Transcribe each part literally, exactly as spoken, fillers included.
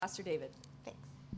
Pastor David. Thanks.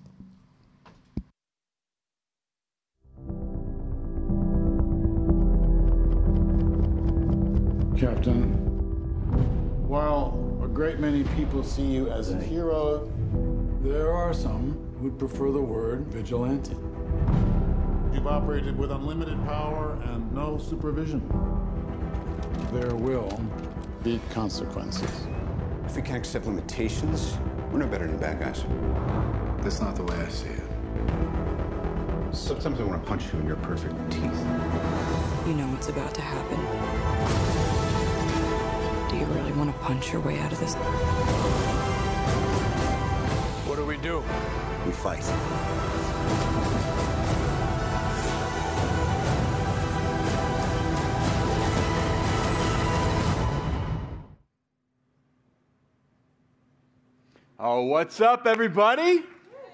Captain, while a great many people see you as a hero, there are some who'd prefer the word vigilante. You've operated with unlimited power and no supervision. There will be consequences. If we can't accept limitations, we're no better than bad guys. That's not the way I see it. Sometimes I want to punch you in your perfect teeth. You know what's about to happen. Do you really want to punch your way out of this? What do we do? We fight. Oh, what's up, everybody?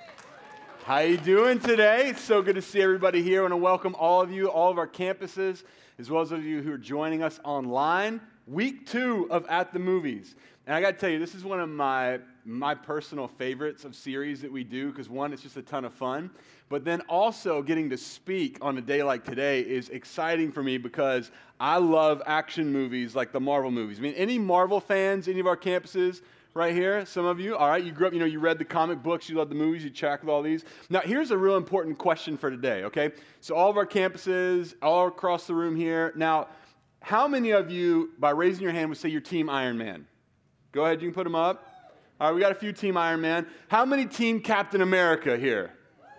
How you doing today? It's so good to see everybody here. I want to welcome all of you, all of our campuses, as well as those of you who are joining us online. Week two of At the Movies. And I got to tell you, this is one of my, my personal favorites of series that we do, because one, it's just a ton of fun. But then also getting to speak on a day like today is exciting for me because I love action movies like the Marvel movies. I mean, any Marvel fans, any of our campuses? Right here, some of you, all right, you grew up, you know, you read the comic books, you love the movies, you check with all these. Now, here's a real important question for today, okay? So all of our campuses, all across the room here. Now, how many of you, by raising your hand, would say you're Team Iron Man? Go ahead, you can put them up. All right, we got a few Team Iron Man. How many Team Captain America here?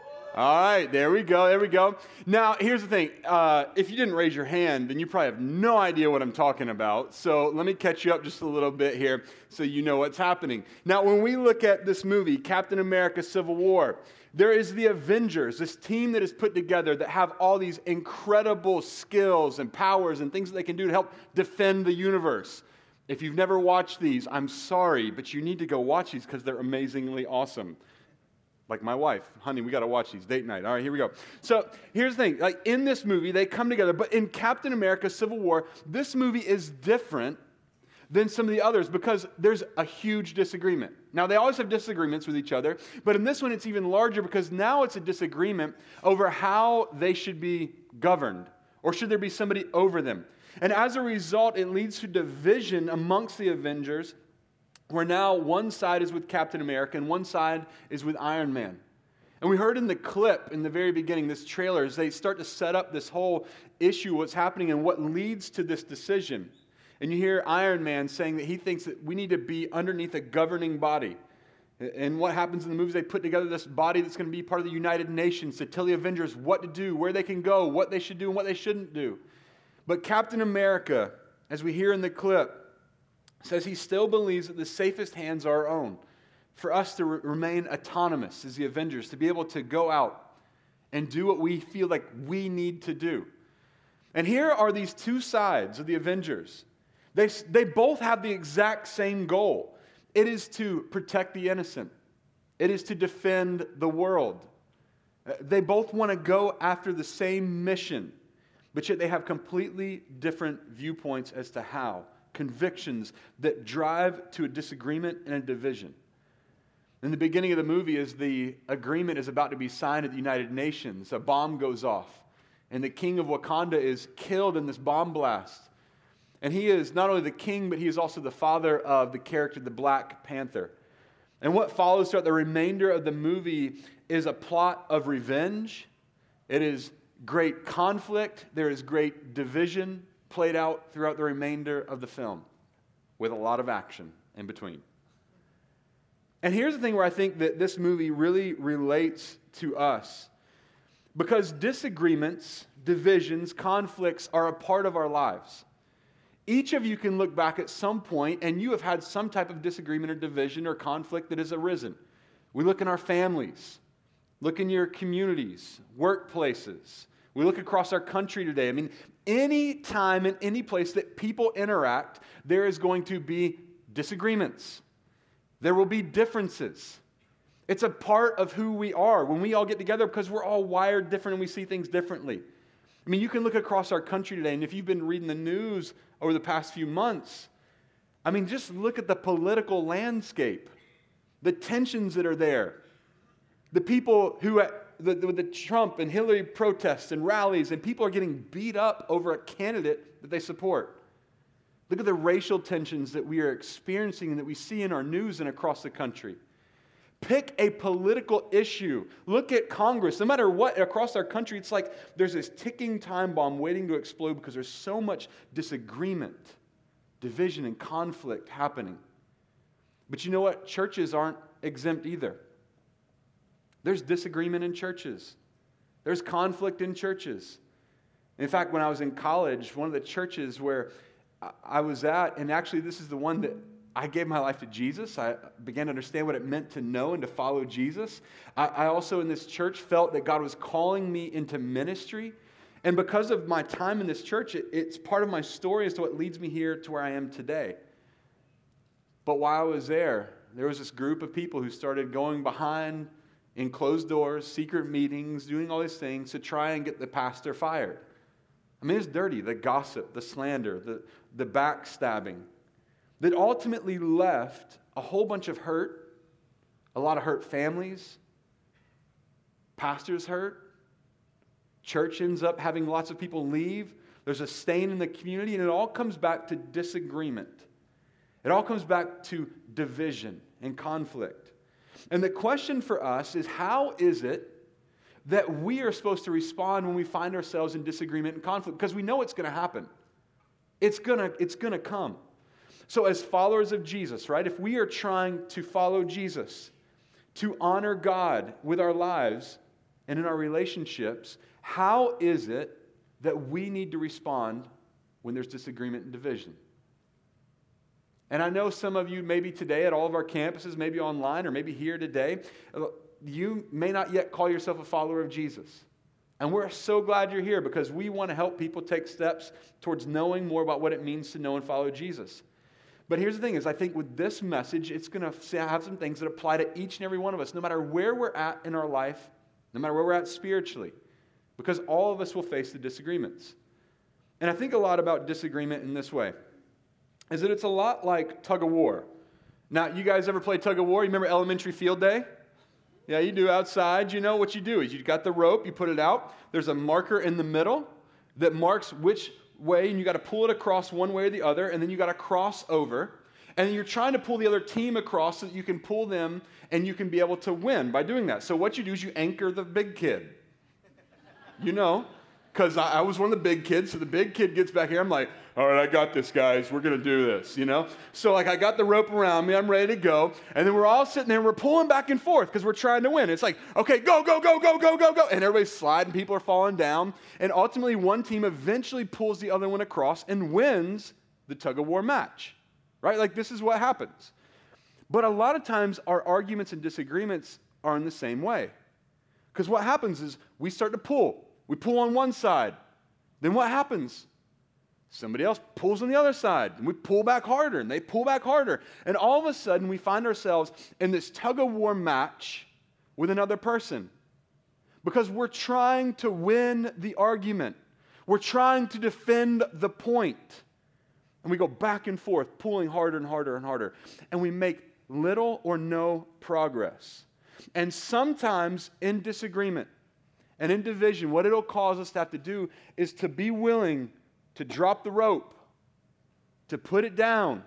All right, there we go, there we go. Now, here's the thing. Uh, if you didn't raise your hand, then you probably have no idea what I'm talking about. So let me catch you up just a little bit here so you know what's happening. Now, when we look at this movie, Captain America Civil War, there is the Avengers, this team that is put together that have all these incredible skills and powers and things that they can do to help defend the universe. If you've never watched these, I'm sorry, but you need to go watch these because they're amazingly awesome. Like my wife, honey, we got to watch these, date night. All right, here we go. So here's the thing, like in this movie, they come together, but in Captain America Civil War, this movie is different than some of the others because there's a huge disagreement. Now, they always have disagreements with each other, but in this one, it's even larger because now it's a disagreement over how they should be governed, or should there be somebody over them. And as a result, it leads to division amongst the Avengers, where now one side is with Captain America and one side is with Iron Man. And we heard in the clip in the very beginning, this trailer, as they start to set up this whole issue, what's happening and what leads to this decision. And you hear Iron Man saying that he thinks that we need to be underneath a governing body. And what happens in the movies, they put together this body that's going to be part of the United Nations to tell the Avengers what to do, where they can go, what they should do, and what they shouldn't do. But Captain America, as we hear in the clip, says he still believes that the safest hands are our own, for us to re- remain autonomous as the Avengers, to be able to go out and do what we feel like we need to do. And here are these two sides of the Avengers. They, they both have the exact same goal. It is to protect the innocent. It is to defend the world. They both want to go after the same mission, but yet they have completely different viewpoints as to how. Convictions that drive to a disagreement and a division. In the beginning of the movie, as the agreement is about to be signed at the United Nations, a bomb goes off, and the king of Wakanda is killed in this bomb blast. And he is not only the king, but he is also the father of the character, the Black Panther. And what follows throughout the remainder of the movie is a plot of revenge. It is great conflict. There is great division played out throughout the remainder of the film with a lot of action in between. And here's the thing where I think that this movie really relates to us. Because disagreements, divisions, conflicts are a part of our lives. Each of you can look back at some point and you have had some type of disagreement or division or conflict that has arisen. We look in our families, look in your communities, workplaces. We look across our country today. I mean, any time and any place that people interact, there is going to be disagreements. There will be differences. It's a part of who we are when we all get together because we're all wired different and we see things differently. I mean, you can look across our country today, and if you've been reading the news over the past few months, I mean, just look at the political landscape. the tensions that are there, the people who at the, the, the Trump and Hillary protests and rallies, and people are getting beat up over a candidate that they support. Look at the racial tensions that we are experiencing and that we see in our news and across the country. Pick a political issue. Look at Congress. No matter what, across our country, it's like there's this ticking time bomb waiting to explode because there's so much disagreement, division, and conflict happening. But you know what? Churches aren't exempt either. There's disagreement in churches. There's conflict in churches. In fact, when I was in college, one of the churches where I was at, and actually this is the one that I gave my life to Jesus. I began to understand what it meant to know and to follow Jesus. I, I also in this church felt that God was calling me into ministry. And because of my time in this church, it, it's part of my story as to what leads me here to where I am today. But while I was there, there was this group of people who started going behind in closed doors, secret meetings, doing all these things to try and get the pastor fired. I mean, it's dirty, the gossip, the slander, the, the backstabbing that ultimately left a whole bunch of hurt, a lot of hurt families, pastors hurt, church ends up having lots of people leave, there's a stain in the community, and it all comes back to disagreement. It all comes back to division and conflict. And the question for us is, how is it that we are supposed to respond when we find ourselves in disagreement and conflict? Because we know it's going to happen. It's going to, it's going to come. So as followers of Jesus, right, if we are trying to follow Jesus, to honor God with our lives and in our relationships, how is it that we need to respond when there's disagreement and division? And I know some of you, maybe today at all of our campuses, maybe online or maybe here today, you may not yet call yourself a follower of Jesus. And we're so glad you're here because we want to help people take steps towards knowing more about what it means to know and follow Jesus. But here's the thing is I think with this message, it's going to have some things that apply to each and every one of us, no matter where we're at in our life, no matter where we're at spiritually, because all of us will face the disagreements. And I think a lot about disagreement in this way, is that it's a lot like tug of war. Now, you guys ever play tug of war? You remember elementary field day? Yeah, you do outside. You know what you do is you got the rope, you put it out. There's a marker in the middle that marks which way, and you got to pull it across one way or the other, and then you got to cross over. And you're trying to pull the other team across so that you can pull them and you can be able to win by doing that. So what you do is you anchor the big kid. You know, because I, I was one of the big kids, so the big kid gets back here. I'm like, all right, I got this, guys. We're going to do this, you know? So, like, I got the rope around me. I'm ready to go. And then we're all sitting there, and we're pulling back and forth because we're trying to win. It's like, okay, go, go, go, go, go, go, go. And everybody's sliding. People are falling down. And ultimately, one team eventually pulls the other one across and wins the tug-of-war match, right? Like, this is what happens. But a lot of times, our arguments and disagreements are in the same way. Because what happens is we start to pull. We pull on one side. Then what happens? Somebody else pulls on the other side, and we pull back harder, and they pull back harder. And all of a sudden, we find ourselves in this tug-of-war match with another person because we're trying to win the argument. We're trying to defend the point. And we go back and forth, pulling harder and harder and harder. And we make little or no progress. And sometimes in disagreement and in division, what it'll cause us to have to do is to be willing to drop the rope, to put it down,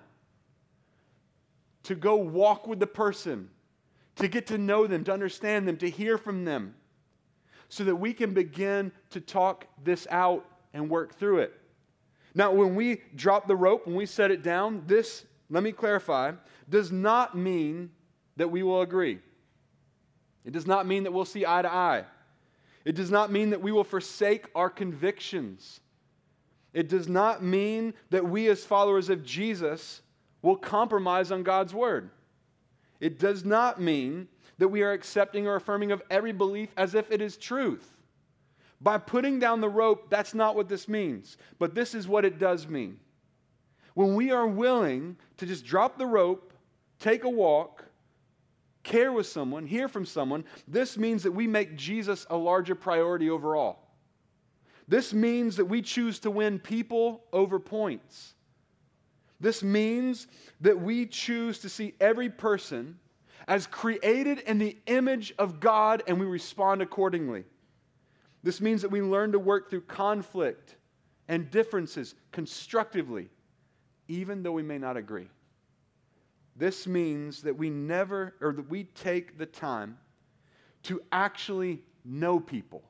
to go walk with the person, to get to know them, to understand them, to hear from them, so that we can begin to talk this out and work through it. Now, when we drop the rope, when we set it down, this, let me clarify, does not mean that we will agree. It does not mean that we'll see eye to eye. It does not mean that we will forsake our convictions. It does not mean that we as followers of Jesus will compromise on God's word. It does not mean that we are accepting or affirming of every belief as if it is truth. By putting down the rope, that's not what this means. But this is what it does mean. When we are willing to just drop the rope, take a walk, care with someone, hear from someone, this means that we make Jesus a larger priority overall. This means that we choose to win people over points. This means that we choose to see every person as created in the image of God, and we respond accordingly. This means that we learn to work through conflict and differences constructively, even though we may not agree. This means that we never, or that we take the time to actually know people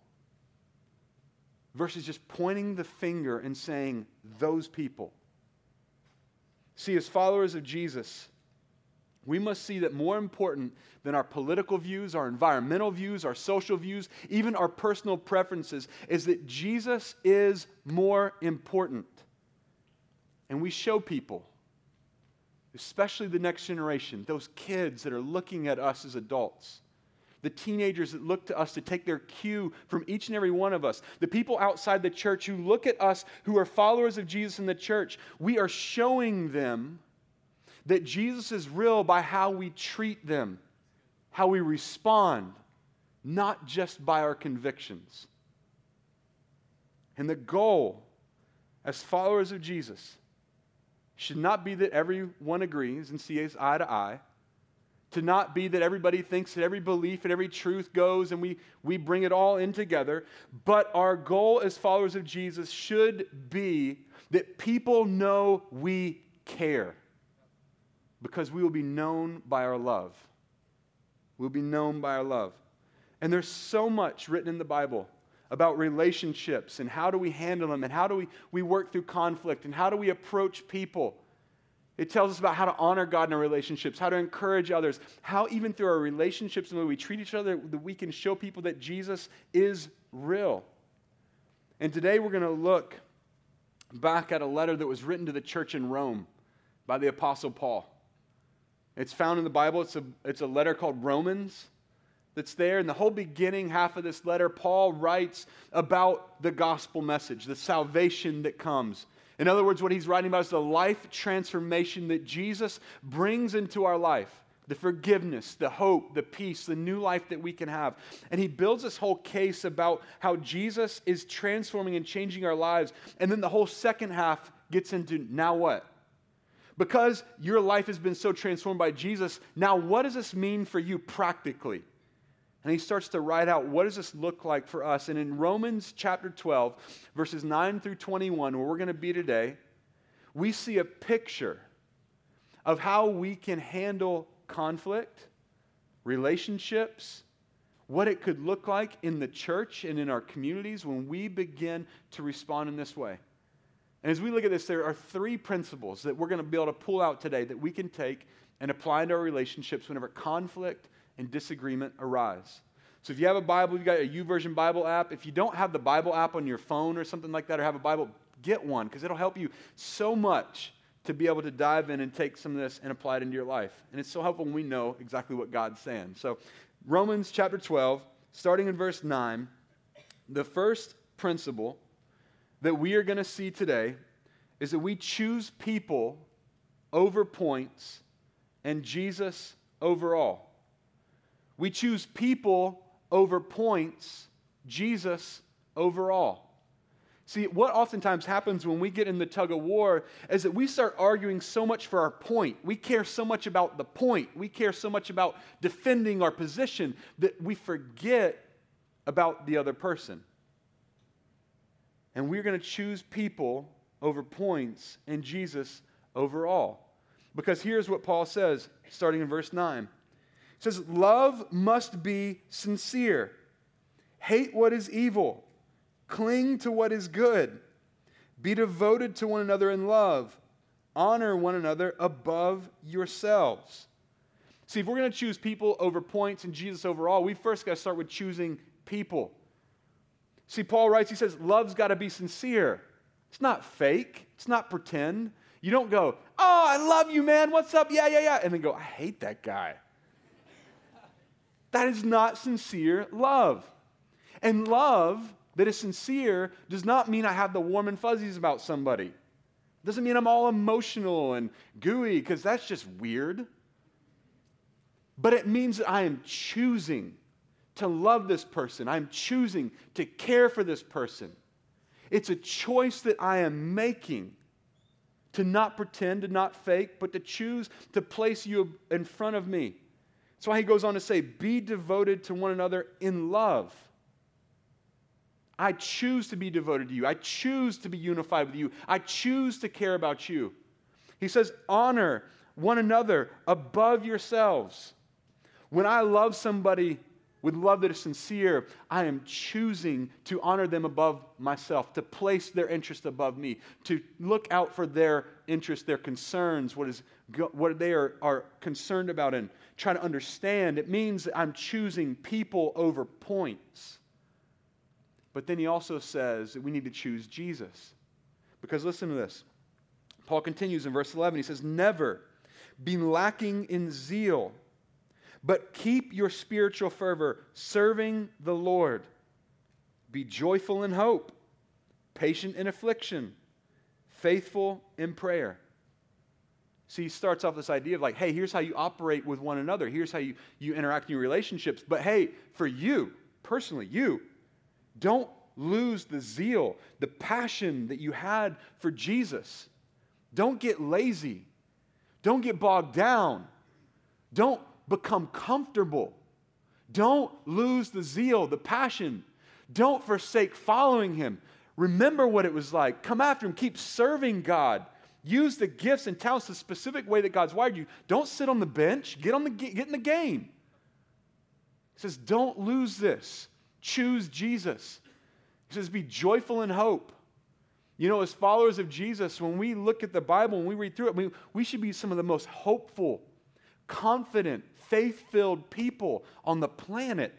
versus just pointing the finger and saying, those people. See, as followers of Jesus, we must see that more important than our political views, our environmental views, our social views, even our personal preferences, is that Jesus is more important. And we show people, especially the next generation, those kids that are looking at us as adults, the teenagers that look to us to take their cue from each and every one of us, the people outside the church who look at us who are followers of Jesus in the church, we are showing them that Jesus is real by how we treat them, how we respond, not just by our convictions. And the goal as followers of Jesus should not be that everyone agrees and sees eye to eye, to not be that everybody thinks that every belief and every truth goes and we, we bring it all in together, but our goal as followers of Jesus should be that people know we care. Because we will be known by our love. We'll be known by our love. And there's so much written in the Bible about relationships and how do we handle them and how do we, we work through conflict and how do we approach people. It tells us about how to honor God in our relationships, how to encourage others, how even through our relationships and the way we treat each other, that we can show people that Jesus is real. And today we're going to look back at a letter that was written to the church in Rome by the Apostle Paul. It's found in the Bible. It's a, it's a letter called Romans that's there. In the whole beginning half of this letter, Paul writes about the gospel message, the salvation that comes. In other words, what he's writing about is the life transformation that Jesus brings into our life, the forgiveness, the hope, the peace, the new life that we can have. And he builds this whole case about how Jesus is transforming and changing our lives. And then the whole second half gets into, now what? Because your life has been so transformed by Jesus, now what does this mean for you practically? And he starts to write out, what does this look like for us? And in Romans chapter twelve, verses nine through twenty-one, where we're going to be today, we see a picture of how we can handle conflict, relationships, what it could look like in the church and in our communities when we begin to respond in this way. And as we look at this, there are three principles that we're going to be able to pull out today that we can take and apply into our relationships whenever conflict and disagreement arise. So if you have a Bible, you've got a YouVersion Bible app. If you don't have the Bible app on your phone or something like that, or have a Bible, get one, because it'll help you so much to be able to dive in and take some of this and apply it into your life. And it's so helpful when we know exactly what God's saying. So Romans chapter twelve, starting in verse nine, the first principle that we are going to see today is that we choose people over points and Jesus over all. We choose people over points, Jesus over all. See, what oftentimes happens when we get in the tug of war is that we start arguing so much for our point. We care so much about the point. We care so much about defending our position that we forget about the other person. And we're going to choose people over points and Jesus over all. Because here's what Paul says, starting in verse nine. It says, love must be sincere. Hate what is evil. Cling to what is good. Be devoted to one another in love. Honor one another above yourselves. See, if we're going to choose people over points and Jesus over all, we first got to start with choosing people. See, Paul writes, he says, love's got to be sincere. It's not fake. It's not pretend. You don't go, oh, I love you, man. What's up? Yeah, yeah, yeah. And then go, I hate that guy. That is not sincere love. And love that is sincere does not mean I have the warm and fuzzies about somebody. It doesn't mean I'm all emotional and gooey, because that's just weird. But it means that I am choosing to love this person. I'm choosing to care for this person. It's a choice that I am making to not pretend, to not fake, but to choose to place you in front of me. That's why he goes on to say, be devoted to one another in love. I choose to be devoted to you. I choose to be unified with you. I choose to care about you. He says, honor one another above yourselves. When I love somebody with love that is sincere, I am choosing to honor them above myself, to place their interest above me, to look out for their interests, their concerns, what is what they are, are concerned about, and try to understand. It means that I'm choosing people over points. But then he also says that we need to choose Jesus. Because listen to this. Paul continues in verse eleven. He says, never be lacking in zeal, but keep your spiritual fervor serving the Lord. Be joyful in hope, patient in affliction, faithful in prayer. See, he starts off this idea of like, hey, here's how you operate with one another. Here's how you, you interact in your relationships. But hey, for you, personally, you, don't lose the zeal, the passion that you had for Jesus. Don't get lazy. Don't get bogged down. Don't become comfortable. Don't lose the zeal, the passion. Don't forsake following him. Remember what it was like. Come after him. Keep serving God. Use the gifts and talents the specific way that God's wired you. Don't sit on the bench. Get on the get in the game. He says, don't lose this. Choose Jesus. He says, be joyful in hope. You know, as followers of Jesus, when we look at the Bible and we read through it, we, we should be some of the most hopeful, confident, faith-filled people on the planet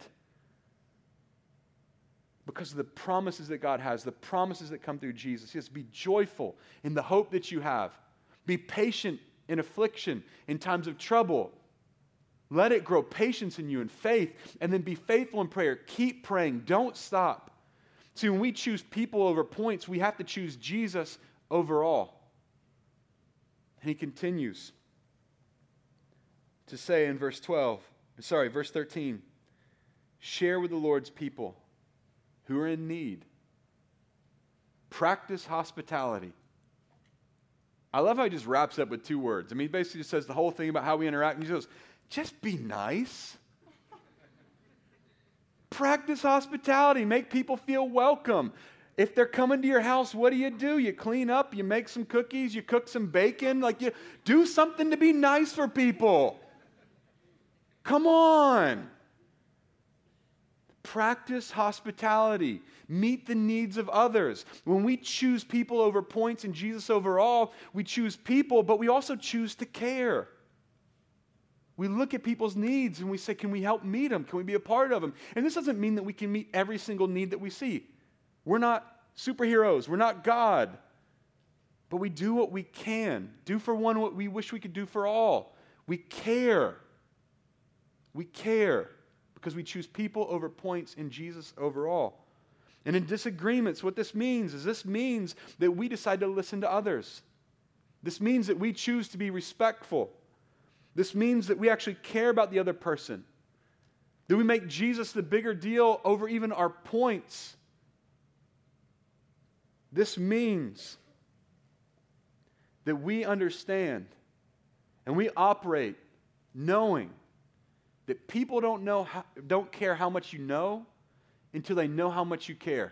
because of the promises that God has, the promises that come through Jesus. He says, be joyful in the hope that you have. Be patient in affliction, in times of trouble. Let it grow patience in you and faith, and then be faithful in prayer. Keep praying. Don't stop. See, when we choose people over points, we have to choose Jesus over all. And he continues to say in verse twelve, sorry, verse thirteen, share with the Lord's people who are in need. Practice hospitality. I love how he just wraps up with two words. I mean, he basically just says the whole thing about how we interact, and he goes, just be nice. Practice hospitality. Make people feel welcome. If they're coming to your house, what do you do? You clean up, you make some cookies, you cook some bacon. Like, you do something to be nice for people. Come on. Practice hospitality. Meet the needs of others. When we choose people over points and Jesus over all, we choose people, but we also choose to care. We look at people's needs and we say, can we help meet them? Can we be a part of them? And this doesn't mean that we can meet every single need that we see. We're not superheroes. We're not God. But we do what we can. Do for one what we wish we could do for all. We care. We care because we choose people over points and Jesus over all. And in disagreements, what this means is this means that we decide to listen to others. This means that we choose to be respectful. This means that we actually care about the other person. That we make Jesus the bigger deal over even our points. This means that we understand and we operate knowing that people don't know how, don't care how much you know until they know how much you care.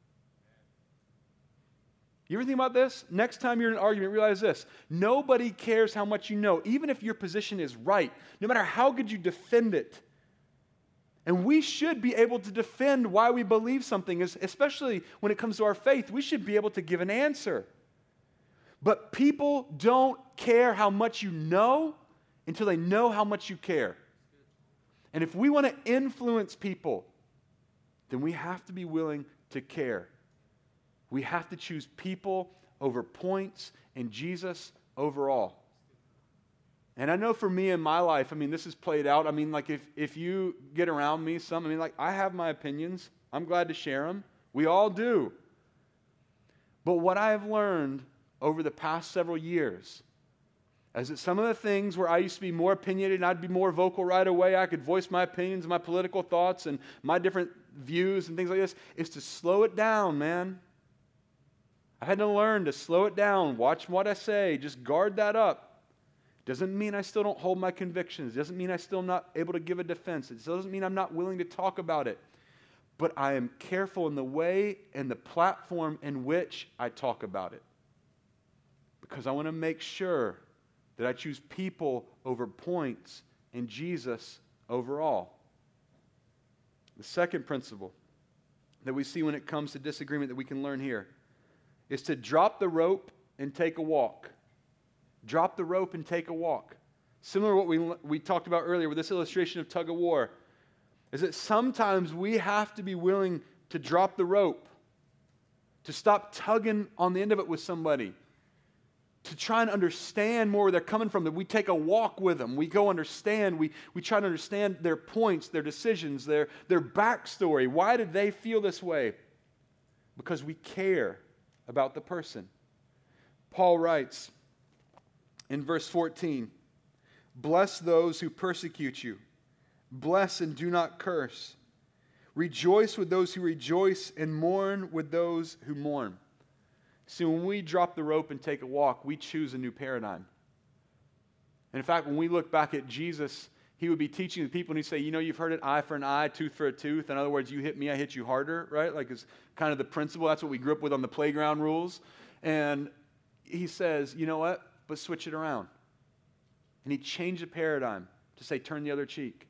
You ever think about this? Next time you're in an argument, realize this. Nobody cares how much you know, even if your position is right, no matter how good you defend it. And we should be able to defend why we believe something, especially when it comes to our faith. We should be able to give an answer. But people don't care how much you know until they know how much you care. And if we want to influence people, then we have to be willing to care. We have to choose people over points and Jesus over all. And I know for me in my life, I mean, this is played out. I mean, like if, if you get around me some, I mean, like I have my opinions. I'm glad to share them. We all do. But what I have learned over the past several years is that some of the things where I used to be more opinionated and I'd be more vocal right away, I could voice my opinions, my political thoughts, and my different views and things like this, is to slow it down, man. I had to learn to slow it down, watch what I say, just guard that up. Doesn't mean I still don't hold my convictions. Doesn't mean I still am not able to give a defense. It doesn't mean I'm not willing to talk about it. But I am careful in the way and the platform in which I talk about it. Because I want to make sure that I choose people over points and Jesus over all. The second principle that we see when it comes to disagreement that we can learn here is to drop the rope and take a walk. Drop the rope and take a walk. Similar to what we, we talked about earlier with this illustration of tug of war, is that sometimes we have to be willing to drop the rope, to stop tugging on the end of it with somebody, to try and understand more where they're coming from, that we take a walk with them. We go understand, we, we try to understand their points, their decisions, their, their backstory. Why did they feel this way? Because we care about the person. Paul writes in verse fourteen, bless those who persecute you. Bless and do not curse. Rejoice with those who rejoice and mourn with those who mourn. See, when we drop the rope and take a walk, we choose a new paradigm. And in fact, when we look back at Jesus, he would be teaching the people and he'd say, you know, you've heard it, eye for an eye, tooth for a tooth. In other words, you hit me, I hit you harder, right? Like it's kind of the principle. That's what we grew up with on the playground rules. And he says, you know what? But switch it around. And he changed the paradigm to say, turn the other cheek.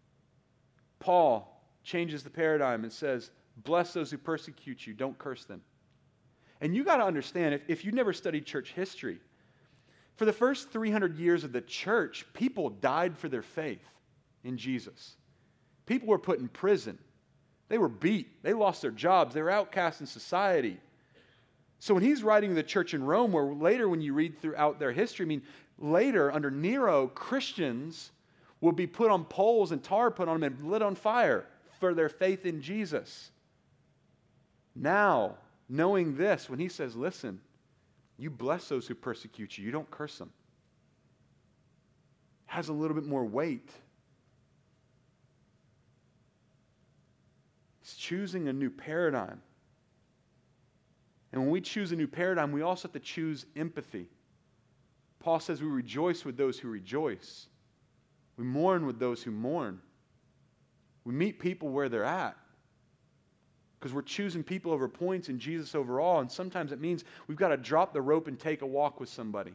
Paul changes the paradigm and says, bless those who persecute you, don't curse them. And you got to understand, if, if you've never studied church history, for the first three hundred years of the church, people died for their faith in Jesus. People were put in prison. They were beat. They lost their jobs. They were outcast in society. So when he's writing the church in Rome, where later when you read throughout their history, I mean, later under Nero, Christians will be put on poles and tar put on them and lit on fire for their faith in Jesus. Now, knowing this, when he says, listen, you bless those who persecute you, you don't curse them, has a little bit more weight. It's choosing a new paradigm. And when we choose a new paradigm, we also have to choose empathy. Paul says we rejoice with those who rejoice. We mourn with those who mourn. We meet people where they're at. Because we're choosing people over points and Jesus over all. And sometimes it means we've got to drop the rope and take a walk with somebody.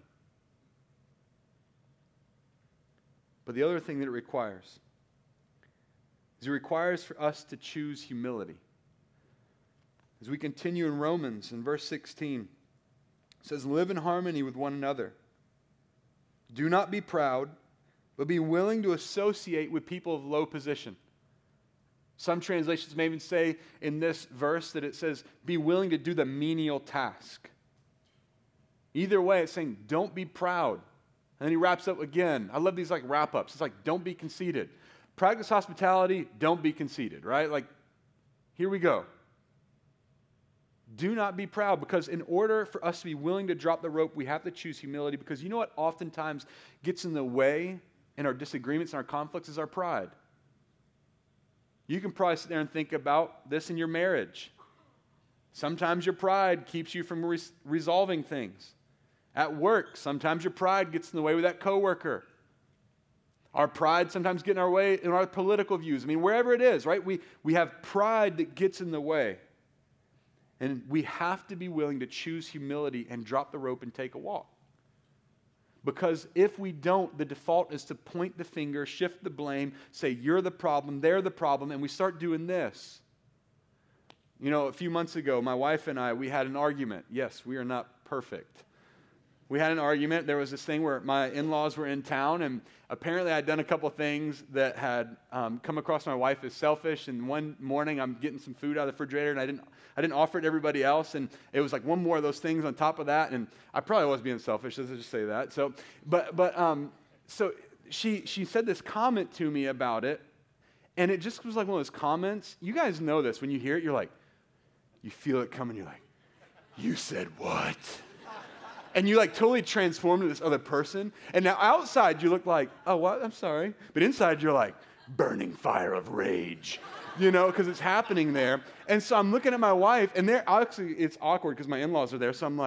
But the other thing that it requires is it requires for us to choose humility. As we continue in Romans, in verse sixteen, it says, live in harmony with one another. Do not be proud, but be willing to associate with people of low position. Some translations may even say in this verse that it says, be willing to do the menial task. Either way, it's saying, don't be proud. And then he wraps up again. I love these like wrap-ups. It's like, don't be conceited. Practice hospitality, don't be conceited, right? Like, here we go. Do not be proud, because in order for us to be willing to drop the rope, we have to choose humility, because you know what oftentimes gets in the way in our disagreements and our conflicts is our pride. You can probably sit there and think about this in your marriage. Sometimes your pride keeps you from res- resolving things. At work, sometimes your pride gets in the way with that coworker. Our pride sometimes gets in our way in our political views. I mean, wherever it is, right? We, we have pride that gets in the way. And we have to be willing to choose humility and drop the rope and take a walk. Because if we don't, the default is to point the finger, shift the blame, say, you're the problem, they're the problem, and we start doing this. You know, a few months ago, my wife and I, we had an argument. Yes, we are not perfect. We had an argument. There was this thing where my in-laws were in town, and apparently I'd done a couple things that had um, come across my wife as selfish. And one morning, I'm getting some food out of the refrigerator, and I didn't, I didn't offer it to everybody else. And it was like one more of those things on top of that. And I probably was being selfish. Let's just say that. So, but but um, so she she said this comment to me about it, and it just was like one of those comments. You guys know this. When you hear it, you're like, you feel it coming. You're like, you said what? And you like totally transform to this other person. And now outside you look like, oh, what? I'm sorry. But inside you're like, burning fire of rage, you know, because it's happening there. And so I'm looking at my wife, and there actually it's awkward because my in-laws are there. So I'm like,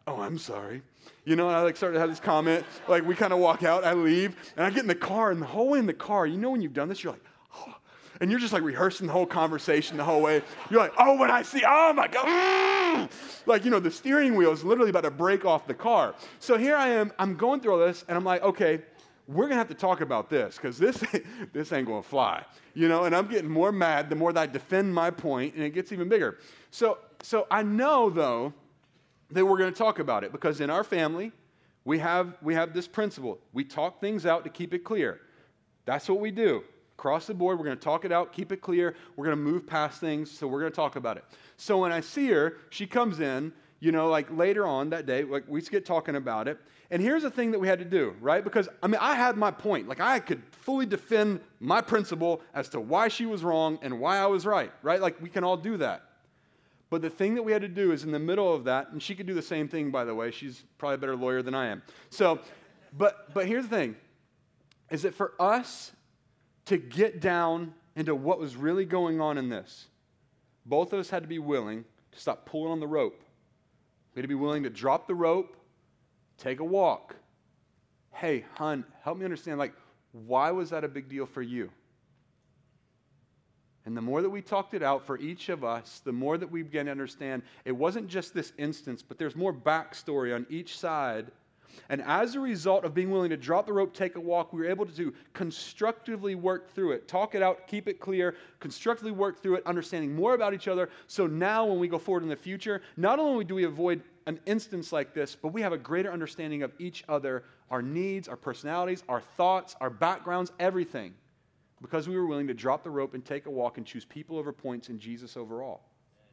oh, I'm sorry. You know, and I like started to have this comment, like we kind of walk out, I leave, and I get in the car, and the whole way in the car, you know when you've done this, you're like, oh, and you're just like rehearsing the whole conversation the whole way. You're like, oh, when I see, oh my God, mm! Like, you know, the steering wheel is literally about to break off the car. So here I am, I'm going through all this, and I'm like, okay, we're going to have to talk about this, because this, this ain't going to fly. You know, and I'm getting more mad the more that I defend my point, and it gets even bigger. So, so I know, though, that we're going to talk about it, because in our family, we have, we have this principle. We talk things out to keep it clear. That's what we do. Across the board, we're going to talk it out, keep it clear. We're going to move past things, so we're going to talk about it. So when I see her, she comes in, you know, like later on that day, like we get talking about it. And here's the thing that we had to do, right? Because, I mean, I had my point. Like, I could fully defend my principle as to why she was wrong and why I was right, right? Like, we can all do that. But the thing that we had to do is in the middle of that, and she could do the same thing, by the way. She's probably a better lawyer than I am. So, but but here's the thing, is that for us to get down into what was really going on in this, both of us had to be willing to stop pulling on the rope. We had to be willing to drop the rope, take a walk. Hey, hon, help me understand, like, why was that a big deal for you? And the more that we talked it out for each of us, the more that we began to understand it wasn't just this instance, but there's more backstory on each side. And as a result of being willing to drop the rope, take a walk, we were able to constructively work through it, talk it out, keep it clear, constructively work through it, understanding more about each other. So now when we go forward in the future, not only do we avoid an instance like this, but we have a greater understanding of each other, our needs, our personalities, our thoughts, our backgrounds, everything. Because we were willing to drop the rope and take a walk and choose people over points and Jesus over all.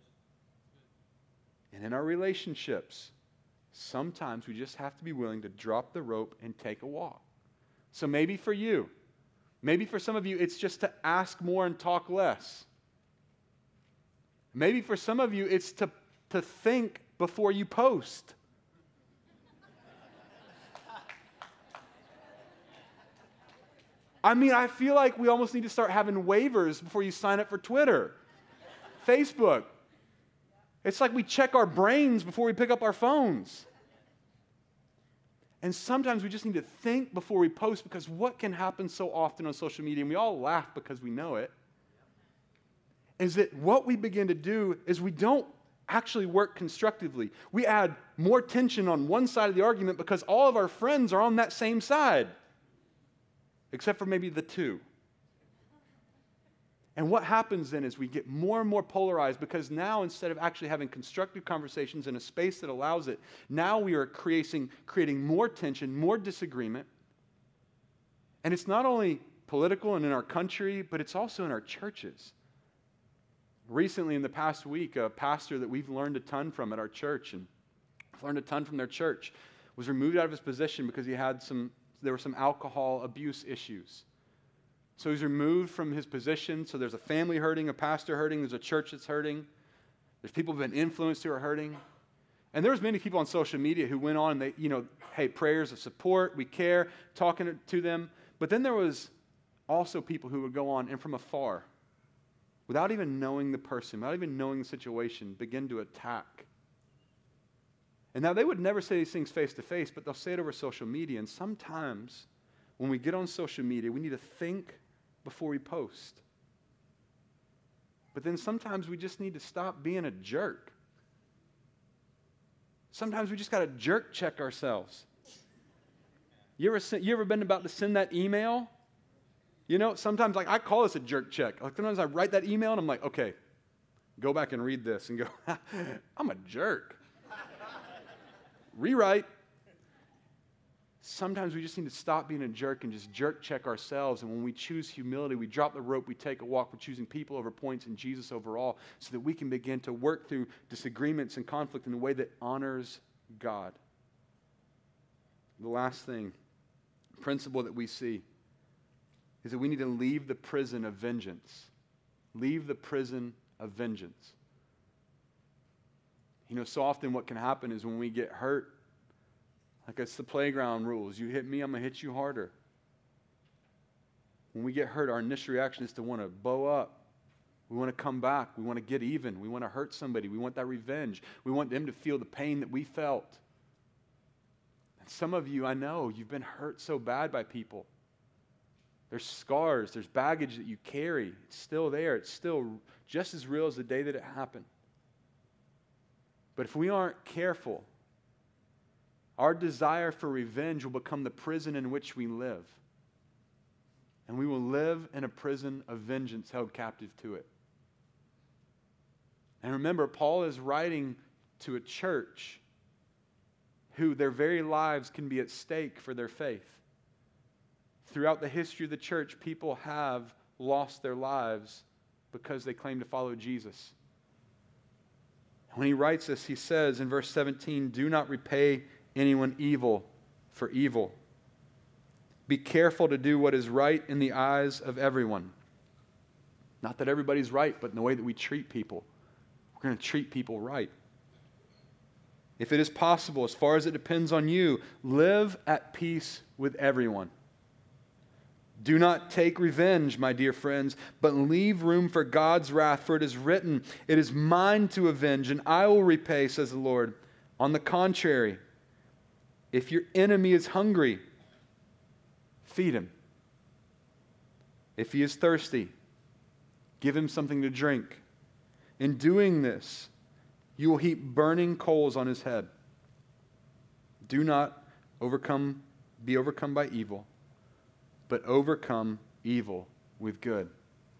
And in our relationships, sometimes we just have to be willing to drop the rope and take a walk. So maybe for you, maybe for some of you, it's just to ask more and talk less. Maybe for some of you, it's to, to think before you post. I mean, I feel like we almost need to start having waivers before you sign up for Twitter, Facebook. It's like we check our brains before we pick up our phones. And sometimes we just need to think before we post, because what can happen so often on social media, and we all laugh because we know it, is that what we begin to do is we don't actually work constructively. We add more tension on one side of the argument because all of our friends are on that same side. Except for maybe the two. And what happens then is we get more and more polarized, because now instead of actually having constructive conversations in a space that allows it, now we are creating, creating more tension, more disagreement. And it's not only political and in our country, but it's also in our churches. Recently, in the past week, a pastor that we've learned a ton from at our church, and learned a ton from their church, was removed out of his position because he had some there were some alcohol abuse issues. So he's removed from his position. So there's a family hurting, a pastor hurting, there's a church that's hurting. There's people who've been influenced who are hurting. And there was many people on social media who went on and they, you know, hey, prayers of support, we care, talking to them. But then there was also people who would go on and from afar, without even knowing the person, without even knowing the situation, begin to attack. And now they would never say these things face to face, but they'll say it over social media. And sometimes when we get on social media, we need to think before we post. But then sometimes we just need to stop being a jerk. Sometimes we just got to jerk check ourselves. You ever, you ever been about to send that email? You know, sometimes like I call this a jerk check. Like sometimes I write that email and I'm like, okay, go back and read this and go, I'm a jerk. Rewrite. Sometimes we just need to stop being a jerk and just jerk check ourselves. And when we choose humility, we drop the rope, we take a walk. We're choosing people over points and Jesus over all, so that we can begin to work through disagreements and conflict in a way that honors God. The last thing, principle that we see, is that we need to leave the prison of vengeance. Leave the prison of vengeance. You know, so often what can happen is when we get hurt, like it's the playground rules. You hit me, I'm going to hit you harder. When we get hurt, our initial reaction is to want to bow up. We want to come back. We want to get even. We want to hurt somebody. We want that revenge. We want them to feel the pain that we felt. some of you, I know, you've been hurt so bad by people. There's scars, there's baggage that you carry. It's still there. It's still just as real as the day that it happened. But if we aren't careful, our desire for revenge will become the prison in which we live. And we will live in a prison of vengeance held captive to it. And remember, Paul is writing to a church who their very lives can be at stake for their faith. Throughout the history of the church, people have lost their lives because they claim to follow Jesus. When he writes this, he says in verse seventeen, do not repay anyone evil for evil. Be careful to do what is right in the eyes of everyone. Not that everybody's right, but in the way that we treat people. We're going to treat people right. If it is possible, as far as it depends on you, live at peace with everyone. Do not take revenge, my dear friends, but leave room for God's wrath, for it is written, it is mine to avenge, and I will repay, says the Lord. On the contrary, if your enemy is hungry, feed him. If he is thirsty, give him something to drink. In doing this, you will heap burning coals on his head. Do not overcome, be overcome by evil, but overcome evil with good.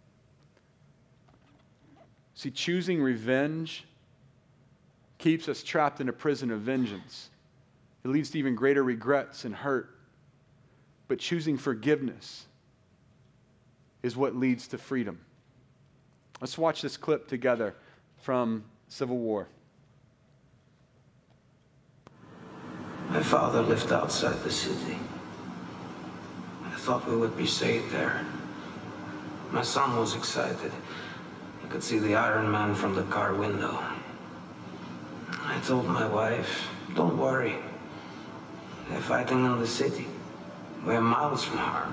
See, choosing revenge keeps us trapped in a prison of vengeance. It leads to even greater regrets and hurt. But choosing forgiveness is what leads to freedom. Let's watch this clip together from Civil War. My father lived outside the city. I thought we would be safe there. My son was excited. He could see the Iron Man from the car window. I told my wife, don't worry. They're fighting in the city. We're miles from harm.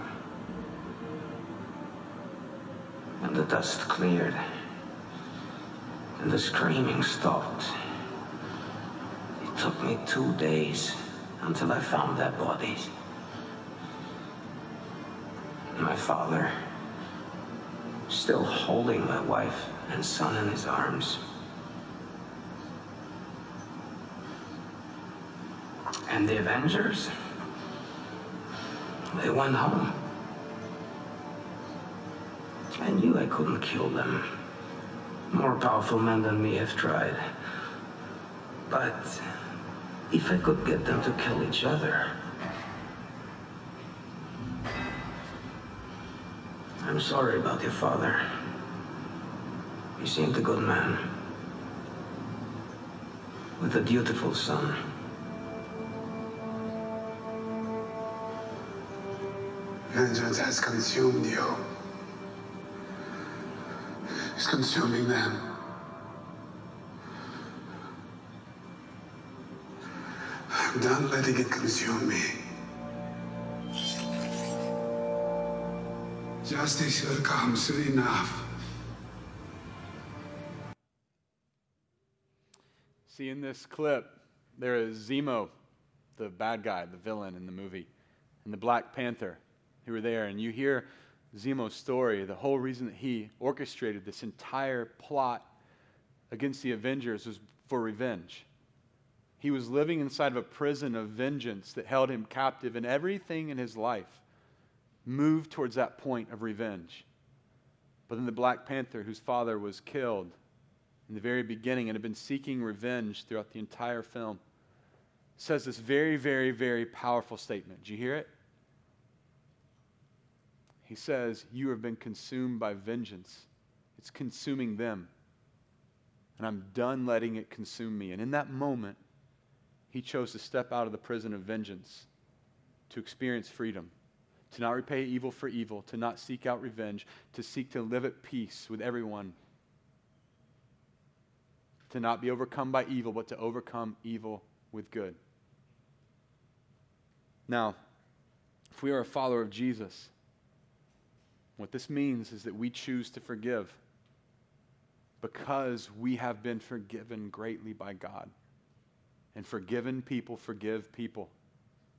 And the dust cleared. And the screaming stopped. It took me two days until I found their bodies. My father, still holding my wife and son in his arms. And the Avengers, they went home. I knew I couldn't kill them. More powerful men than me have tried. But if I could get them to kill each other, I'm sorry about your father. He seemed a good man. With a dutiful son. Vengeance has consumed you. It's consuming them. I'm done letting it consume me. Justice will come soon enough. See, in this clip, there is Zemo, the bad guy, the villain in the movie, and the Black Panther who were there. And you hear Zemo's story, the whole reason that he orchestrated this entire plot against the Avengers was for revenge. He was living inside of a prison of vengeance that held him captive, and everything in his life moved towards that point of revenge. But then the Black Panther, whose father was killed in the very beginning and had been seeking revenge throughout the entire film, says this very, very, very powerful statement. Did you hear it? He says, you have been consumed by vengeance. It's consuming them. And I'm done letting it consume me. And in that moment, he chose to step out of the prison of vengeance to experience freedom, to not repay evil for evil, to not seek out revenge, to seek to live at peace with everyone, to not be overcome by evil, but to overcome evil with good. Now, if we are a follower of Jesus, what this means is that we choose to forgive because we have been forgiven greatly by God. And forgiven people forgive people.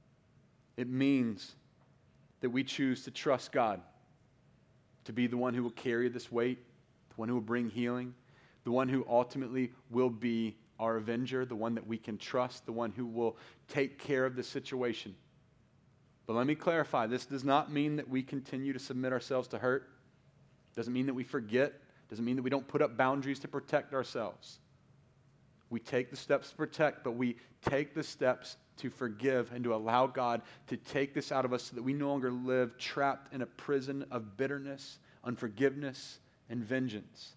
It means that we choose to trust God to be the one who will carry this weight, the one who will bring healing, the one who ultimately will be our avenger, the one that we can trust, the one who will take care of the situation. But let me clarify, this does not mean that we continue to submit ourselves to hurt. Doesn't mean that we forget. Doesn't mean that we don't put up boundaries to protect ourselves. We take the steps to protect, but we take the steps to forgive and to allow God to take this out of us so that we no longer live trapped in a prison of bitterness, unforgiveness, and vengeance.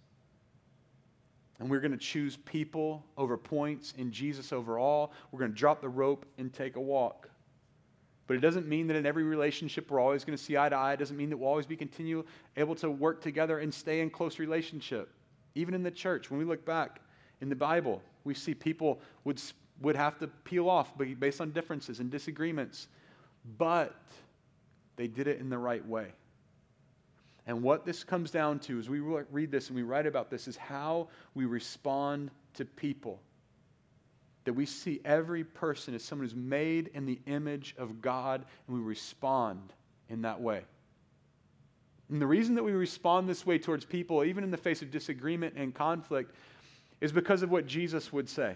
And we're going to choose people over points and Jesus over all. We're going to drop the rope and take a walk. But it doesn't mean that in every relationship we're always going to see eye to eye. It doesn't mean that we'll always be continue able to work together and stay in close relationship. Even in the church, when we look back in the Bible, we see people would would have to peel off based on differences and disagreements. But they did it in the right way. And what this comes down to, as we read this and we write about this, is how we respond to people. That we see every person as someone who's made in the image of God, and we respond in that way. And the reason that we respond this way towards people, even in the face of disagreement and conflict, is because of what Jesus would say.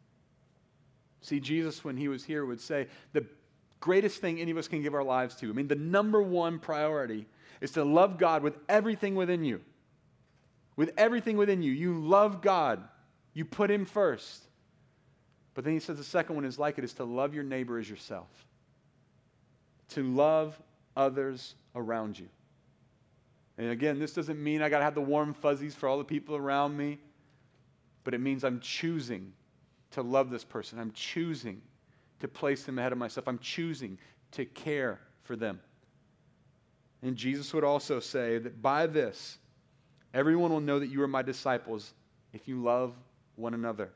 See, Jesus, when he was here, would say, the greatest thing any of us can give our lives to, I mean, the number one priority is to love God with everything within you. With everything within you. You love God. You put him first. But then he says the second one is like it, is to love your neighbor as yourself. To love others around you. And again, this doesn't mean I got to have the warm fuzzies for all the people around me. But it means I'm choosing to love this person. I'm choosing to place them ahead of myself. I'm choosing to care for them. And Jesus would also say that by this, everyone will know that you are my disciples if you love one another.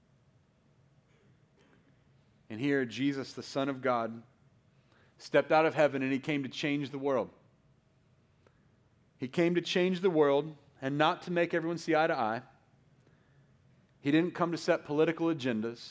And here, Jesus, the Son of God, stepped out of heaven and he came to change the world. He came to change the world and not to make everyone see eye to eye. He didn't come to set political agendas.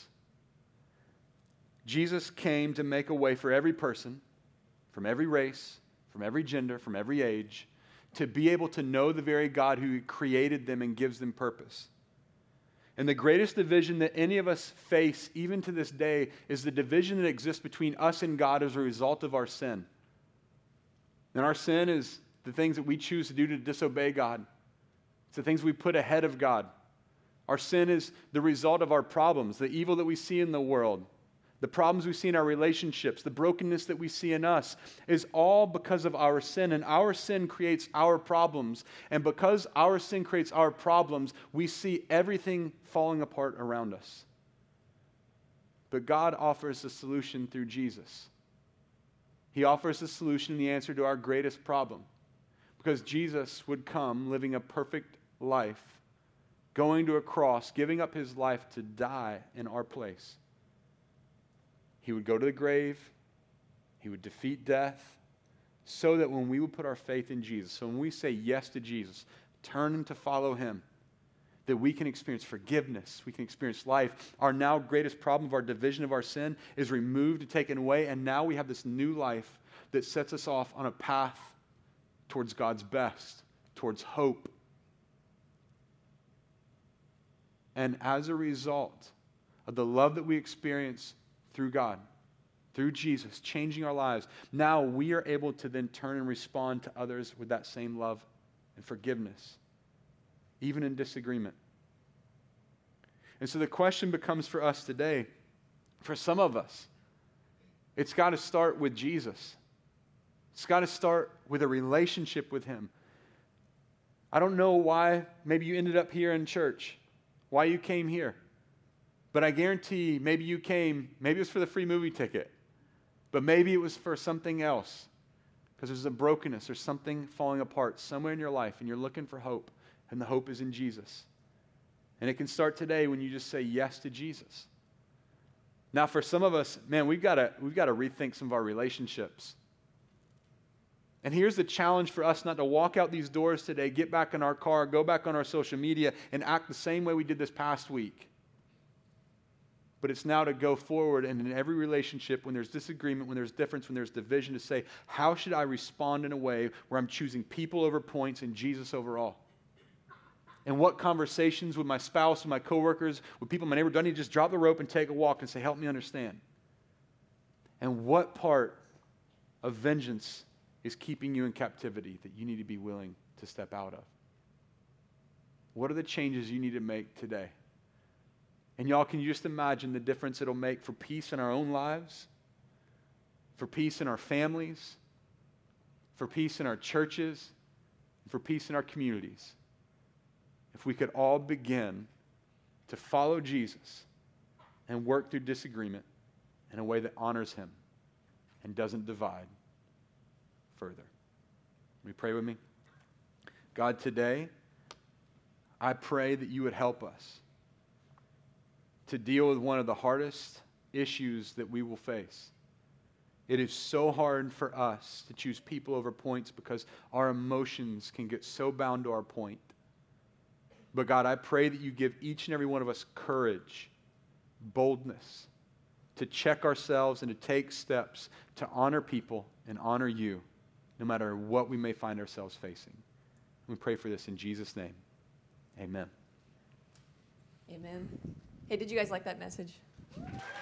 Jesus came to make a way for every person, from every race, from every gender, from every age, to be able to know the very God who created them and gives them purpose. And the greatest division that any of us face, even to this day, is the division that exists between us and God as a result of our sin. And our sin is the things that we choose to do to disobey God. It's the things we put ahead of God. Our sin is the result of our problems, the evil that we see in the world, the problems we see in our relationships, the brokenness that we see in us is all because of our sin. And our sin creates our problems. And because our sin creates our problems, we see everything falling apart around us. But God offers a solution through Jesus. He offers a solution and the answer to our greatest problem. Because Jesus would come living a perfect life, going to a cross, giving up his life to die in our place. He would go to the grave. He would defeat death so that when we would put our faith in Jesus, so when we say yes to Jesus, turn to follow him, that we can experience forgiveness, we can experience life. Our now greatest problem of our division of our sin is removed and taken away, and now we have this new life that sets us off on a path towards God's best, towards hope. And as a result of the love that we experience through God, through Jesus, changing our lives, now we are able to then turn and respond to others with that same love and forgiveness, even in disagreement. And so the question becomes for us today, for some of us, it's got to start with Jesus. It's got to start with a relationship with him. I don't know why maybe you ended up here in church, why you came here. But I guarantee maybe you came, maybe it was for the free movie ticket, but maybe it was for something else, because there's a brokenness or something falling apart somewhere in your life and you're looking for hope, and the hope is in Jesus. And it can start today when you just say yes to Jesus. Now for some of us, man, we've got to we've got to rethink some of our relationships. And here's the challenge for us, not to walk out these doors today, get back in our car, go back on our social media, and act the same way we did this past week. But it's now to go forward and in every relationship, when there's disagreement, when there's difference, when there's division, to say, how should I respond in a way where I'm choosing people over points and Jesus over all? And what conversations with my spouse, with my coworkers, with people in my neighborhood, do I need to just drop the rope and take a walk and say, help me understand? And what part of vengeance is keeping you in captivity that you need to be willing to step out of? What are the changes you need to make today? And y'all, can you just imagine the difference it'll make for peace in our own lives, for peace in our families, for peace in our churches, and for peace in our communities, if we could all begin to follow Jesus and work through disagreement in a way that honors him and doesn't divide further. Will you pray with me? God, today, I pray that you would help us to deal with one of the hardest issues that we will face. It is so hard for us to choose people over points because our emotions can get so bound to our point. But God, I pray that you give each and every one of us courage, boldness, to check ourselves and to take steps to honor people and honor you, no matter what we may find ourselves facing. We pray for this in Jesus' name. Amen. Amen. Hey, did you guys like that message?